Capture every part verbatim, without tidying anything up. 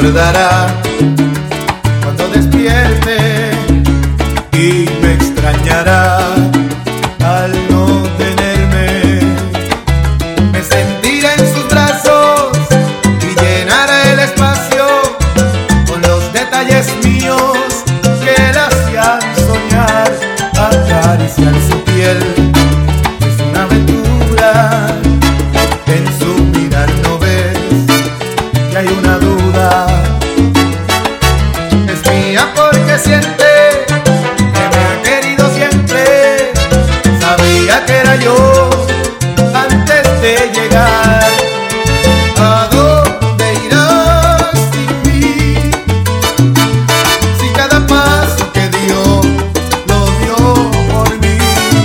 recordará cuando despierte y me extrañará al no tenerme. Me sentiré en sus brazos y llenaré el espacio con los detalles míos que la hacían soñar, acariciar su piel. Es una aventura, en su mirar no ves que hay una duda. Es mía porque siente que me ha querido siempre. Sabía que era yo antes de llegar. ¿A dónde irás sin mí? Si cada paso que dio lo dio por mí.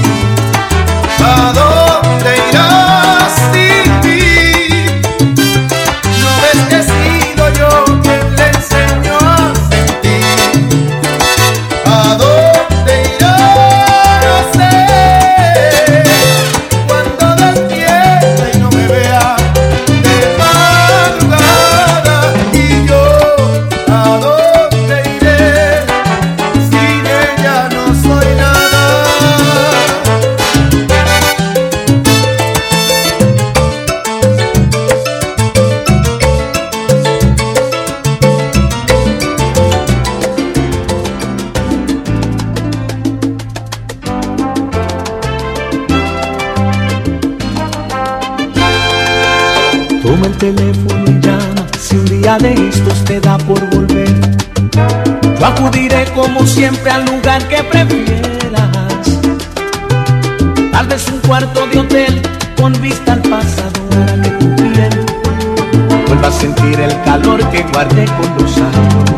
¿A dónde irás sin mí? ¿No ves que he sido yo quien le enseñó a sentir? ¿A dónde irá? No sé. Cuando despierta y no me vea de madrugada, y yo, ¿a dónde iré? Sin ella no soy nada. Toma el teléfono y llama, si un día de estos te da por volver. Yo acudiré como siempre al lugar que prefieras. Tal vez un cuarto de hotel con vista al pasado, para que tu piel vuelva a sentir el calor que guardé con los años.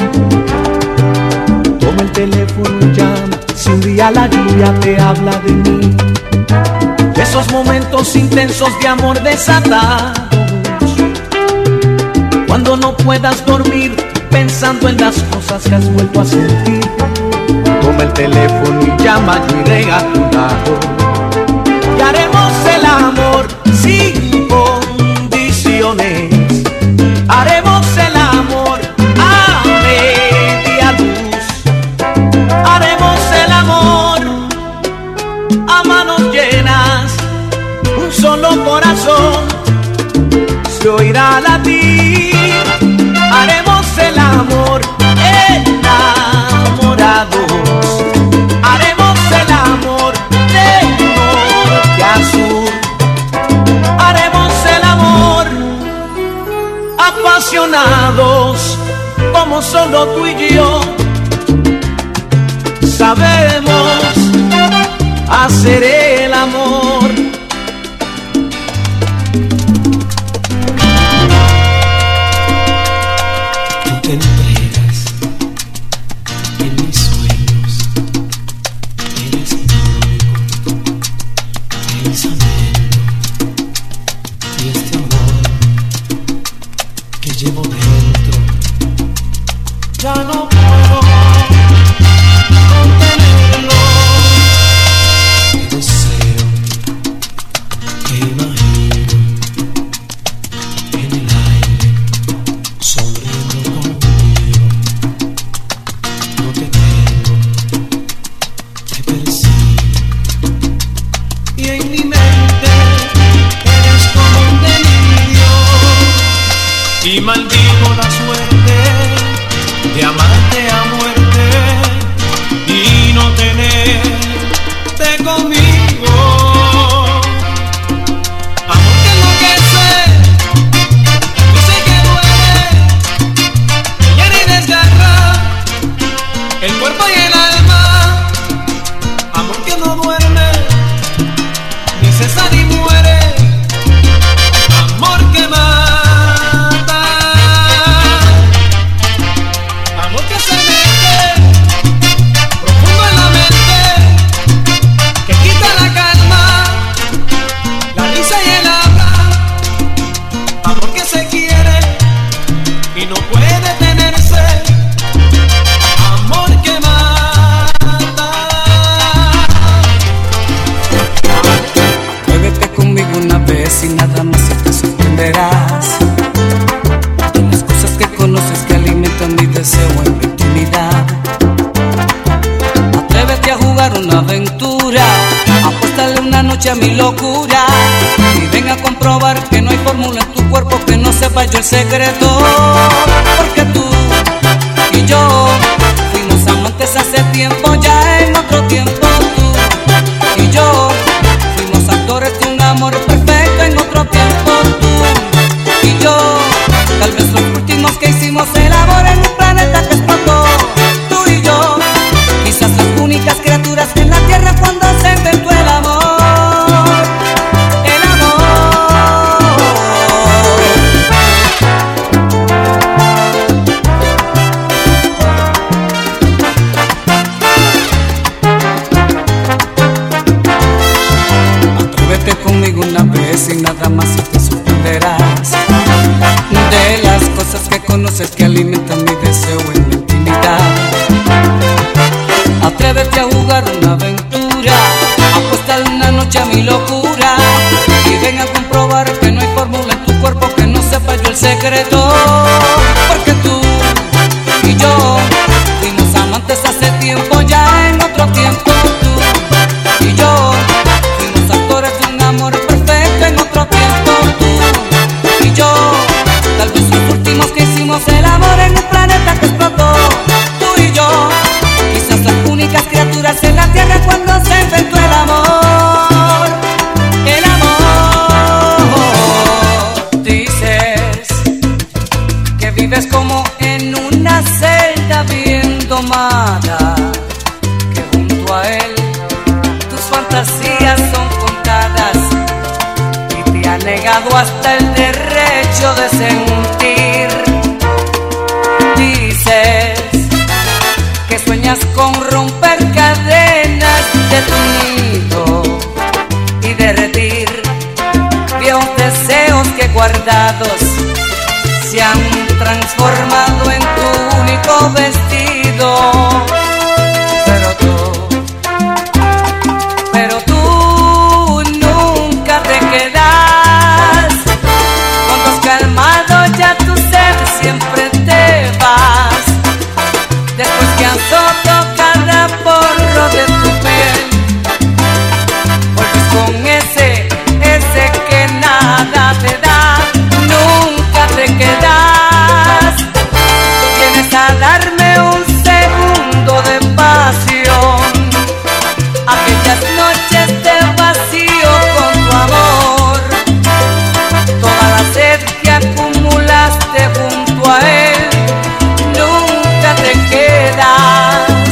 Toma el teléfono y llama, si un día la lluvia te habla de mí, de esos momentos intensos de amor desatados, cuando no puedas dormir pensando en las cosas que has vuelto a sentir. Toma el teléfono y llama, yo iré a tu lado y haremos el amor sin condiciones. Haremos el amor a media luz. Haremos el amor a manos llenas. Un solo corazón se oirá latir. Haremos el amor enamorados. Haremos el amor de norte a sur. Haremos el amor apasionados, como solo tú y yo sabemos hacer el amor. Tú te entregas en mis sueños, eres mi único pensamiento, y este amor que llevo dentro ya no puedo contenerlo. Te deseo una aventura, apuéstale una noche a mi locura y ven a comprobar que no hay fórmula en tu cuerpo que no sepa yo el secreto. Porque tú y yo fuimos amantes hace tiempo, ya en otro tiempo. Tú y yo fuimos actores de un amor perfecto en otro tiempo. Tú y yo, tal vez los últimos que hicimos el amor en un planeta que explotó. Tú y yo, quizás las únicas criaturas en la tierra cuando se inventó el amor. El amor. Atrévete conmigo una vez y nada más y te sorprenderás de las cosas que conoces que alimentan mi deseo en la intimidad. Atrévete a jugar una aventura, apuéstale una noche a mi locura y ven a comprobar que no hay fórmula en tu cuerpo que no sepa yo el secreto. Porque tú y yo fuimos amantes hace tiempo, ya en otro tiempo. Tú y yo fuimos actores de un amor perfecto en otro tiempo. Tú y yo, tal vez los últimos que hicimos el amor en un planeta que explotó. Tú y yo, quizás las únicas criaturas en la tierra cuando se inventó el amor. El amor. Dices que vives como en una celda bien domada, que junto a él tus fantasías son contadas y te ha negado hasta el derecho de sentir. Dices que sueñas con romper cadenas de tu nido y derretir viejos deseos que guardados se han transformado en tu único vestido. Pero tú, pero tú nunca te quedas. Cuando has calmado ya tu sed siempre te vas. Después que han roto cada porro de tu piel, vuelves con ese, ese que nada te da. Nunca te quedas. Vienes a darme un segundo de pasión. Aquellas noches de vacío con tu amor, toda la sed que acumulaste junto a él, nunca te quedas.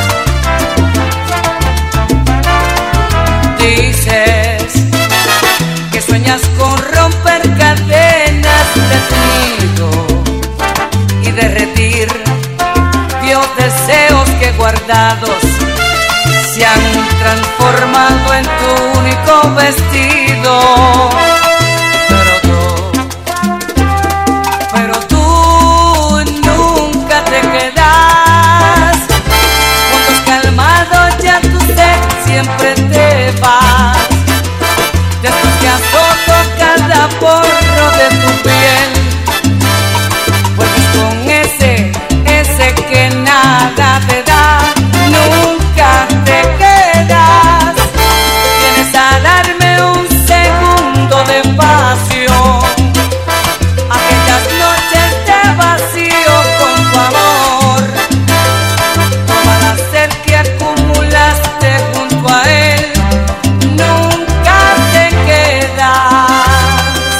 Dices que sueñas con romper cadenas de tu nido y derretir viejos deseos que guardados se han transformado en tu único vestido. Pero tú, pero tú nunca te quedas. Cuando has calmado ya tu sed siempre te vas. Después que has roto cada porro de tu piel, vuelves con ese, ese que nada te da. Nunca te quedas. Vienes a darme un segundo de pasión. Aquellas noches de vacío con tu amor, toda la sed que acumulaste junto a él, nunca te quedas.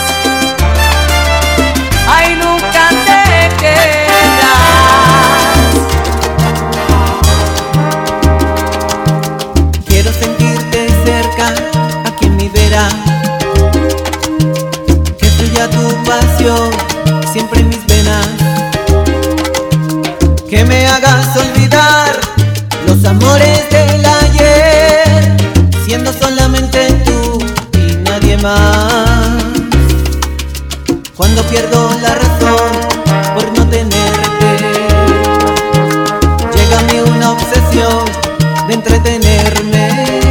Ay, nunca te quedas. Quiero sentirte cerca, aquí en mi vera, que fluya tu pasión siempre en mis venas, que me hagas olvidar los amores del ayer, siendo solamente tú y nadie más. Cuando pierdo la razón por no tenerte, llega a mí una obsesión de entretenerme.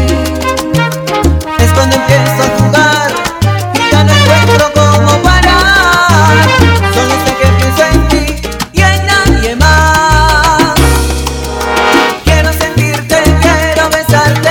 Es cuando empiezo a jugar y ya no encuentro cómo parar. Solo sé que pienso en ti y en nadie más. Quiero sentirte, quiero besarte.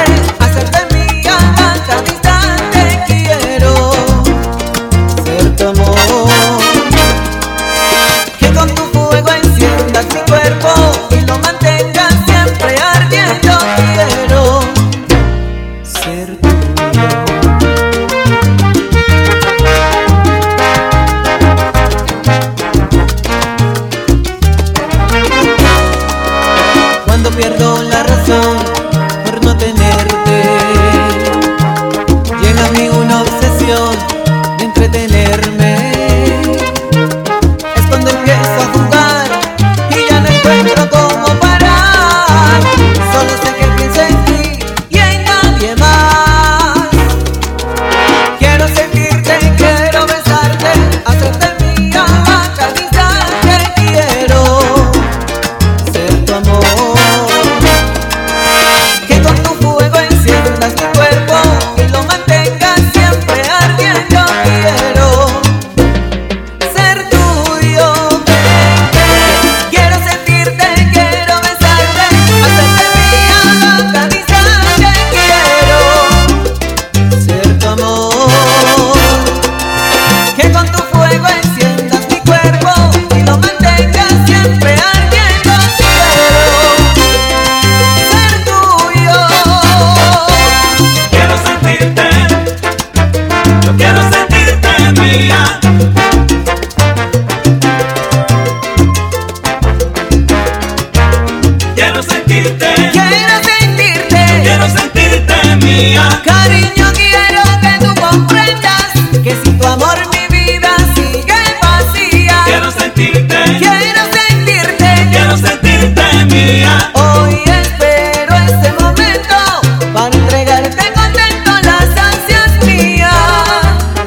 mía. Cariño, quiero que tú comprendas que si tu amor mi vida sigue vacía. Quiero sentirte, Quiero sentirte, quiero sentirte mía. hoy espero este momento para entregarte contento las ansias mías.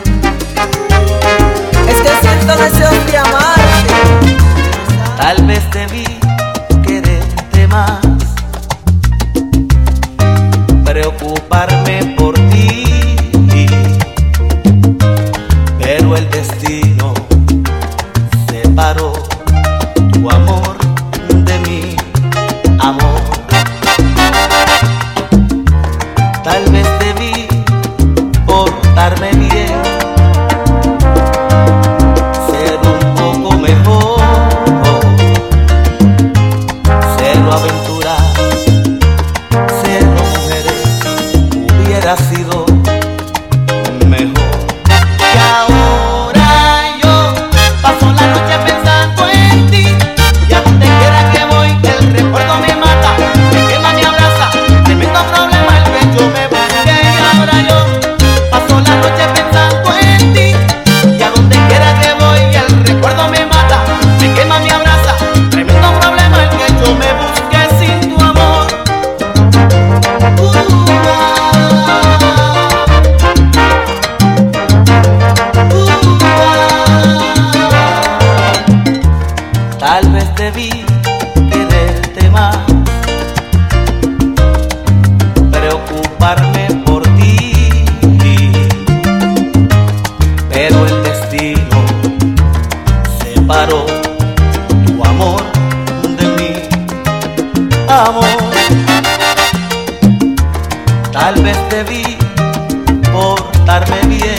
Es que siento deseos de amarte. Tal vez debí quererte más, preocuparme por ti, pero el destino separó tu amor de mi amor. Tal vez debí portarme bien, ser un poco mejor, cero aventuras, cero mujeres, hubiera sido mejor. Y ahora yo paso la noche pensando en ti, y a donde quiera que voy el recuerdo me mata, me quema, me abraza, tremendo problema el que yo me busqué. Y ahora yo paso la noche pensando en ti, y a donde quiera que voy el recuerdo me mata, me quema, me abraza, tremendo problema el que yo me busqué sin tu amor. Uh, ah. Tal vez debí quererte más, preocuparme por ti, pero el destino separó tu amor de mi amor. Tal vez debí portarme bien,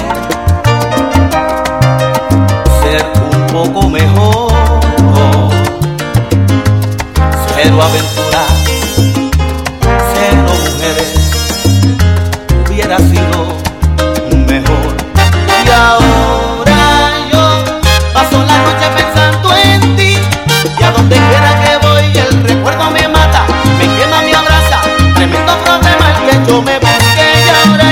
ser un poco mejor, cero aventuras, cero mujeres, hubiera sido mejor. Y ahora yo paso la noche pensando en ti, y a donde quiera que voy el recuerdo me mata, me quema, me abraza, tremendo problema el que yo me busqué. Y ahora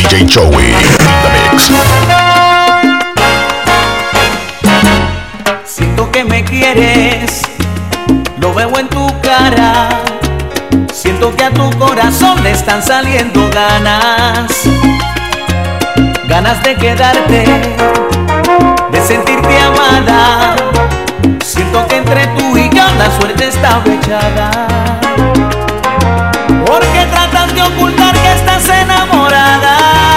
D J Joey, The Mix. Siento que me quieres, lo veo en tu cara. Siento que a tu corazón le están saliendo ganas, ganas de quedarte, de sentirte amada. Siento que entre tú y yo la suerte está echada. Porque tratas de ocultar que estás enamorada.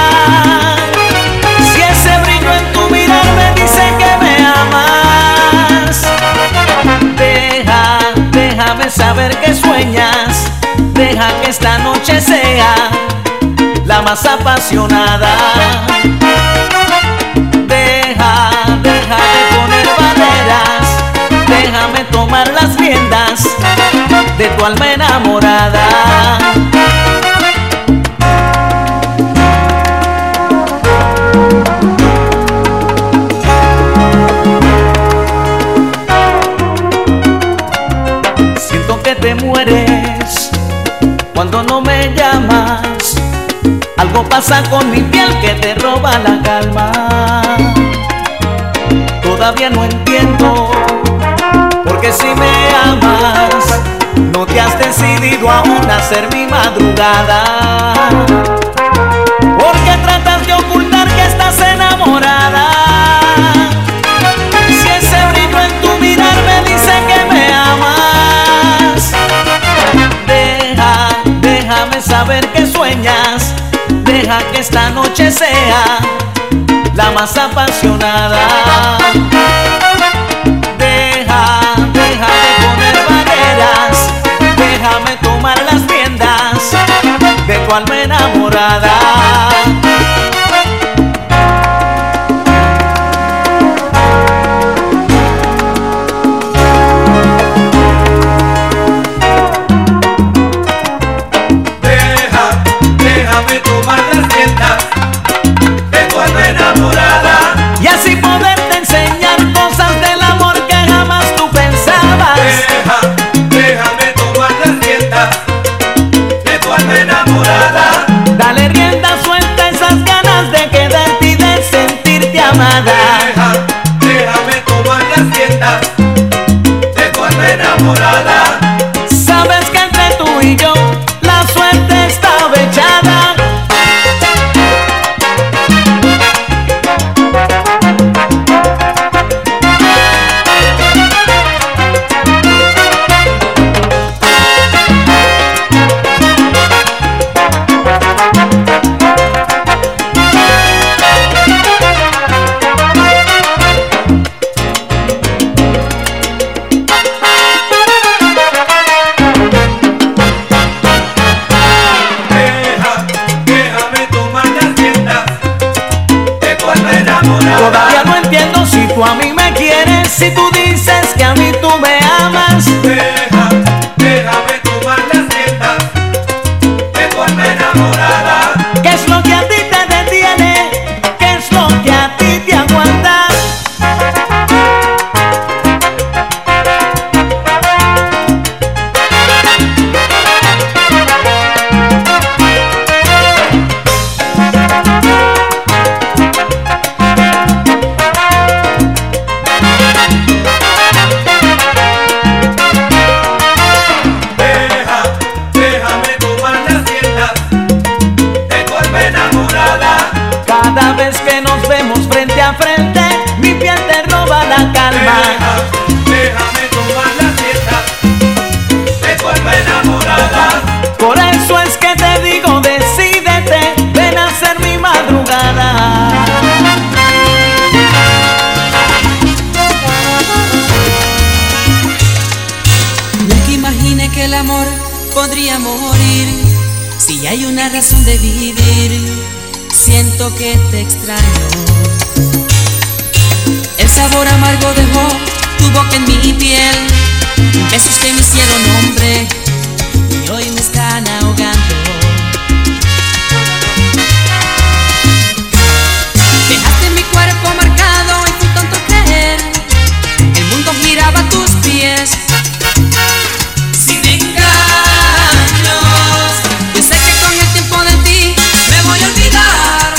Si ese brillo en tu mirar me dice que me amas, deja, déjame saber que sueñas. Deja que esta noche sea la más apasionada. Deja, deja de poner barreras. Déjame tomar las riendas de tu alma enamorada. Siento que te mueres cuando no me llamas. Algo pasa con mi piel que te roba la calma. Todavía no entiendo porque si me amas no te has decidido aún a ser mi madrugada. Porque tratas de ocultar que estás enamorada. Si ese brillo en tu mirar me dice que me amas, deja, déjame saber que sueñas. Deja que esta noche sea la más apasionada. Deja, deja de poner barreras. Déjame tomar las riendas de tu alma enamorada. Y así poderte enseñar cosas del amor que jamás tú pensabas. Deja, déjame tomar las riendas de tu alma enamorada. Dale rienda suelta a esas ganas de quedarte y de sentirte amada. Deja, déjame tomar las riendas de tu alma enamorada. Sabes que entre tú y yo la suerte está echada. Todavía no entiendo si tú a mí me quieres, si tú dices que a mí tú me amas. Deja, déjame tomar las riendas de tu alma enamorada. ¿Qué es lo que a ti te detiene? ¿Qué es lo que a ti te aguanta? Cada vez que nos vemos frente a frente, mi piel te roba la calma. Deja, déjame tomar las riendas de tu alma enamorada. Por eso es que te digo, decídete, ven a ser mi madrugada. Nunca imaginé que el amor podría morir. Si hay una razón de vivir, siento que te extraño. El sabor amargo dejó tu boca en mi piel, besos que me hicieron hombre y hoy me están ahogando. Dejaste mi cuerpo marcado y fue tonto creer el mundo giraba a tus pies. Sin engaños, yo sé que con el tiempo de ti me voy a olvidar.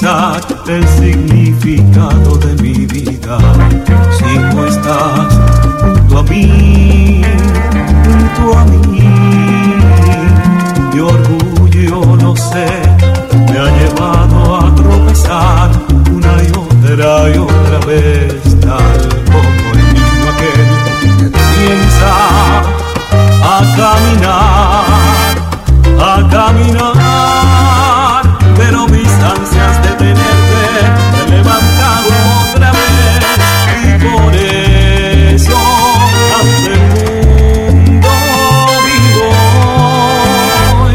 confesar el significado de mi vida. Si no estás junto a mí, junto a mí, mi orgullo, no sé, me ha llevado a tropezar una y otra y otra vez, tal como el niño aquel que comienza a caminar, a caminar, pero mis ansias de tenerte me levantan otra vez, y por eso ante el mundo vivo hoy,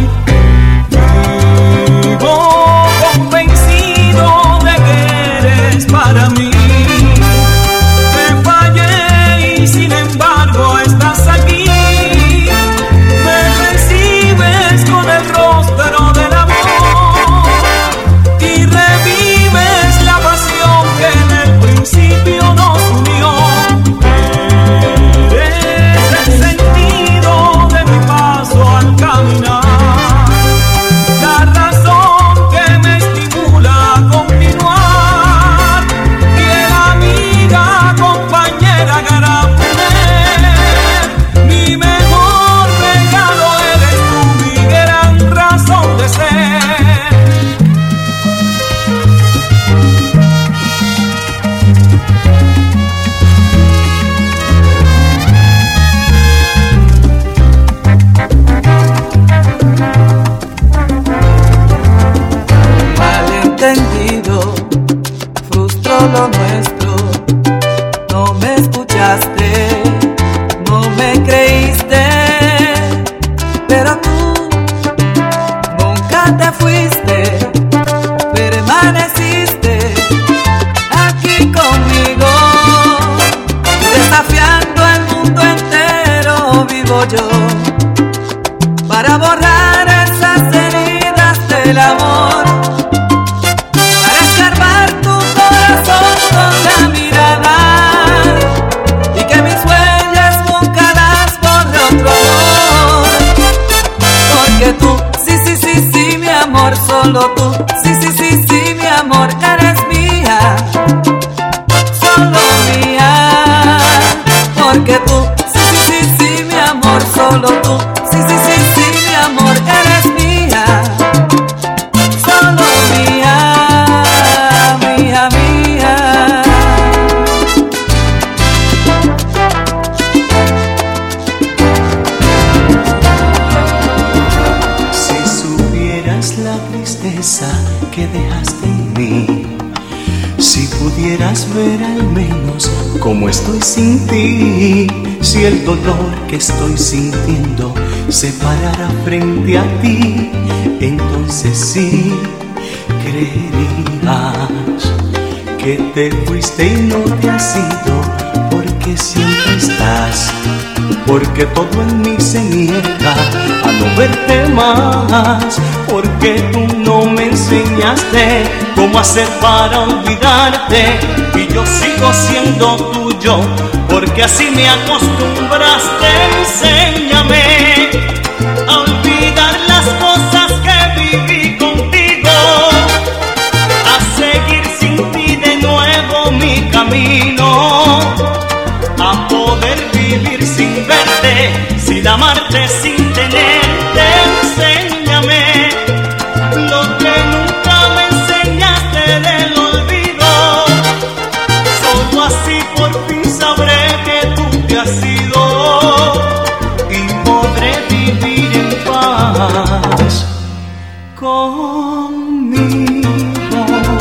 vivo convencido de que eres para mí. Te fallé y sin embargo estás aquí. Me recibes con el rostro del amor y revives la pasión que en el principio nos unió. Eres el sentido de mi paso al caminar, la razón que me estimula a continuar, fiel amiga, compañera, gran mujer. Mi mejor regalo eres tú, mi gran razón de ser. Malentendido, frustró lo nuestro. No me escuchaste, no me creíste, pero tú nunca te fuiste, permaneciste aquí conmigo, desafiando el mundo entero. Vivo yo para borrar esas heridas del amor, para escarbar tu corazón con la mirada y que mis huellas nunca las borre otro amor. Porque tú, sí, sí, sí, sí, mi amor, solo tú, sí, sí, sí, sí, mi amor, eres mía, solo mía. Porque tú, sí, sí, sí, sí, mi amor, solo tú, sí, sí, sí, sí, mi amor, eres mía, solo mía, mía, mía. Si supieras la tristeza que dejaste en mí, si pudieras ver al menos cómo estoy sin ti, si el dolor que estoy sintiendo se parara frente a ti, entonces sí creerías que te fuiste y no te has ido, porque siempre estás, porque todo en mí se niega a no verte más, porque tú no me enseñaste cómo hacer para olvidarte, y yo sigo siendo tuyo, porque así me acostumbraste. Enséñame a olvidar las cosas que viví contigo, a seguir sin ti de nuevo mi camino, a poder vivir sin verte, sin amarte, sin tenerte. Enséñame lo que nunca me enseñaste del olvido, solo así por fin sabré que tú te has ido y podré vivir en paz conmigo.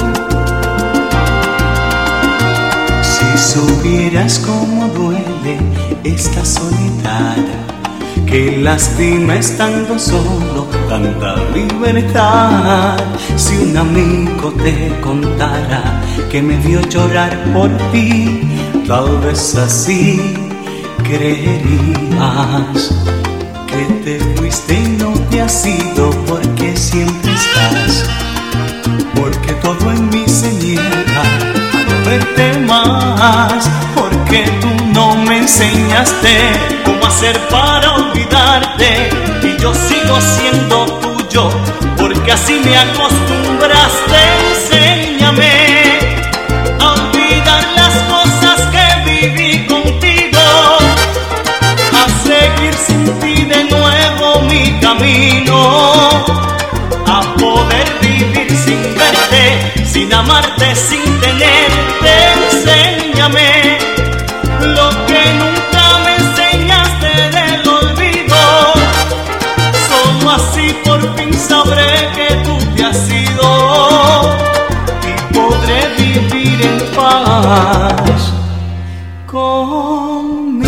Si supieras cómo duele esta soledad, que lastima estando solo tanta libertad. Si un amigo te contara que me vio llorar por ti, tal vez así creerías que te fuiste y no te has ido, porque siempre estás, porque todo en mí se niega a no verte más, porque tú no me enseñaste cómo hacer para olvidarte, y yo sigo siendo tuyo, porque así me acostumbraste. amarte sin tenerte, enséñame lo que nunca me enseñaste del olvido. Solo así por fin sabré que tú te has ido y podré vivir en paz conmigo.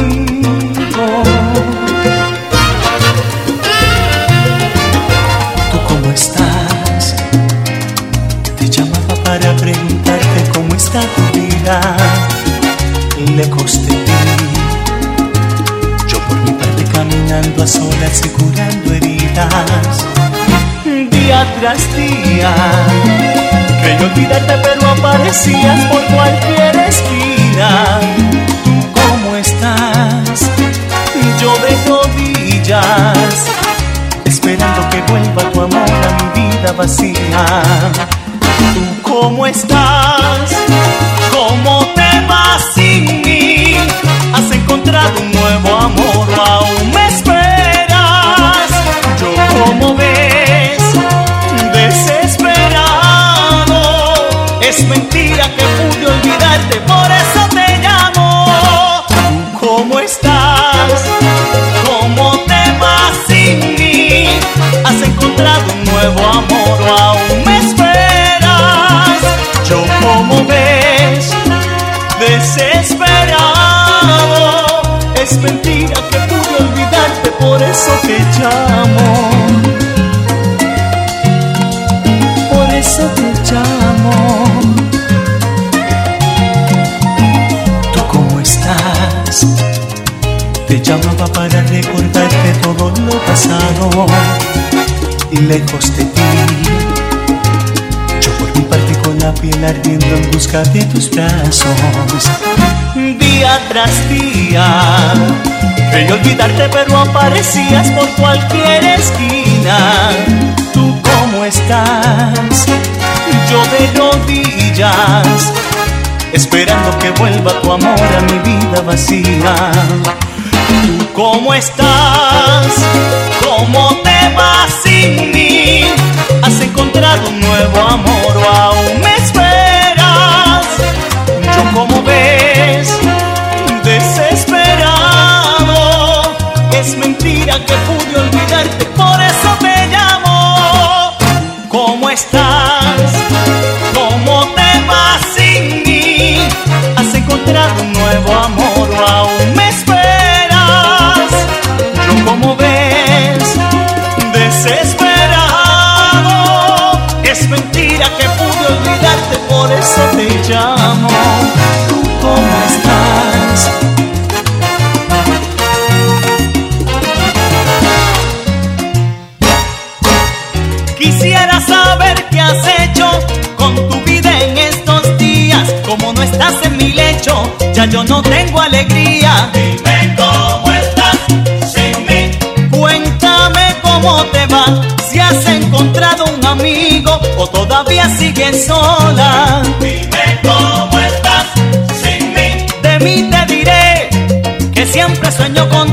¿Tú cómo estás? Te llamaba para preguntarte cómo está tu vida. Lejos de ti, yo por mi parte caminando a solas y curando heridas. Día tras día creí olvidarte, pero aparecías por cualquier esquina. ¿Tú cómo estás? Yo de rodillas, esperando que vuelva tu amor a mi vida vacía. ¿Tú cómo estás? ¿Cómo te vas sin mí? ¿Has encontrado un nuevo amor o aún me esperas? Yo, como ves, desesperado. Es mentira que pude olvidarte, por eso te llamo. ¿Tú cómo estás? ¿Cómo te vas sin mí? ¿Has encontrado un nuevo amor o aún me esperas? Yo, como ves, desesperado. Es mentira que pude olvidarte, por eso te llamo. Por eso te llamo. ¿Tú cómo estás? Te llamaba para recordarte todo lo pasado y lejos de ti. Yo por mi parte con la piel ardiendo en busca de tus brazos. Día tras día creí olvidarte, pero aparecías por cualquier esquina. ¿Tú cómo estás? Yo de rodillas, esperando que vuelva tu amor a mi vida vacía. ¿Tú cómo estás? ¿Cómo te vas sin mí? ¿Has encontrado un nuevo amor o aún me esperas? Yo, como ves, desesperado. Es mentira que pude olvidarte, por eso te llamo. ¿Cómo estás? ¿Cómo te vas sin mí? ¿Has encontrado un nuevo amor o aún me esperas? Yo, como ves, desesperado. Es mentira que pude olvidarte, por eso te llamo. ¿Tú cómo estás? Quisiera saber qué has hecho con tu vida en estos días. Como no estás en mi lecho, ya yo no tengo alegría. Dime cómo estás sin mí. Cuéntame cómo te va, si has encontrado un amigo o todavía sigues sola. Dime cómo estás sin mí. De mí te diré que siempre sueño con